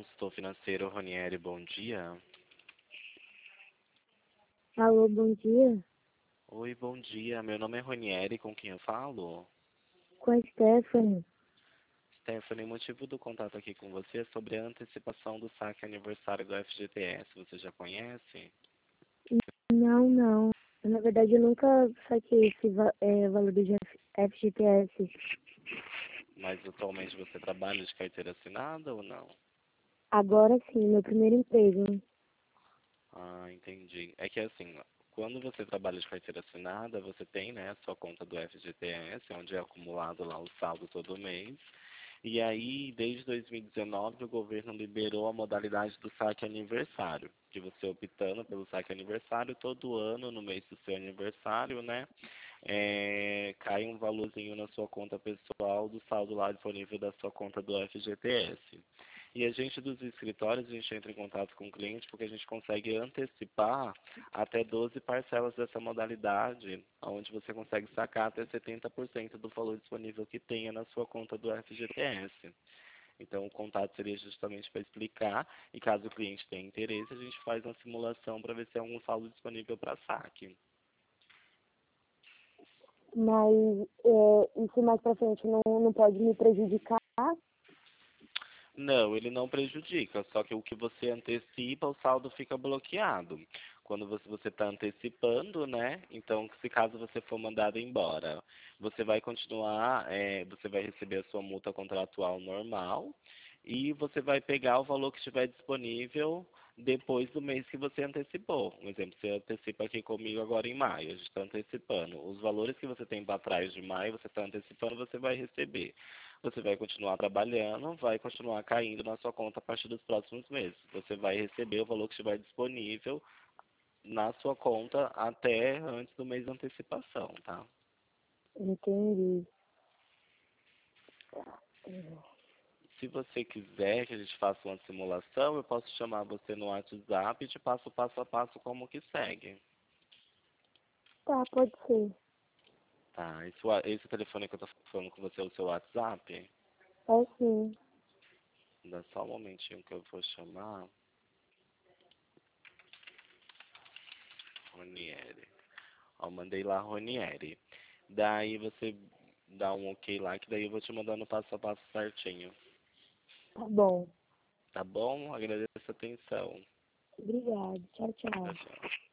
consultor financeiro Ronieri, bom dia. Alô, bom dia. Oi, bom dia. Meu nome é Ronieri, com quem eu falo? Com a Stephanie. Stephanie, o motivo do contato aqui com você é sobre a antecipação do saque aniversário do FGTS. Você já conhece? Não. Na verdade, eu nunca saquei esse valor do FGTS. Mas atualmente você trabalha de carteira assinada ou não? Agora sim, meu primeiro emprego. Ah, entendi. É que assim, quando você trabalha de carteira assinada, você tem, né, a sua conta do FGTS, onde é acumulado lá o saldo todo mês. E aí, desde 2019, o governo liberou a modalidade do saque aniversário, que você optando pelo saque aniversário, todo ano, no mês do seu aniversário, né, cai um valorzinho na sua conta pessoal do saldo lá disponível da sua conta do FGTS. E a gente dos escritórios, a gente entra em contato com o cliente porque a gente consegue antecipar até 12 parcelas dessa modalidade, onde você consegue sacar até 70% do valor disponível que tenha na sua conta do FGTS. Então, o contato seria justamente para explicar, e caso o cliente tenha interesse, a gente faz uma simulação para ver se tem algum saldo disponível para saque. Mas isso mais pra frente não pode me prejudicar? Não, ele não prejudica, só que o que você antecipa, o saldo fica bloqueado. Quando você está antecipando, né? Então, se caso você for mandado embora, você vai continuar, você vai receber a sua multa contratual normal e você vai pegar o valor que estiver disponível depois do mês que você antecipou. Um exemplo, você antecipa aqui comigo agora em maio, a gente está antecipando. Os valores que você tem para trás de maio, você está antecipando, você vai receber. Você vai continuar trabalhando, vai continuar caindo na sua conta a partir dos próximos meses. Você vai receber o valor que estiver disponível na sua conta até antes do mês de antecipação, tá? Entendi. Se você quiser que a gente faça uma simulação, eu posso chamar você no WhatsApp e te passo o passo a passo como que segue. Tá, pode ser. Tá, esse telefone que eu tô falando com você é o seu WhatsApp? É sim. Dá só um momentinho que eu vou chamar. Ronieri. Ó, mandei lá Ronieri. Daí você dá um ok lá, que daí eu vou te mandando passo a passo certinho. Tá bom. Tá bom? Agradeço a atenção. Obrigada. Tchau, Tchau, tchau. tchau.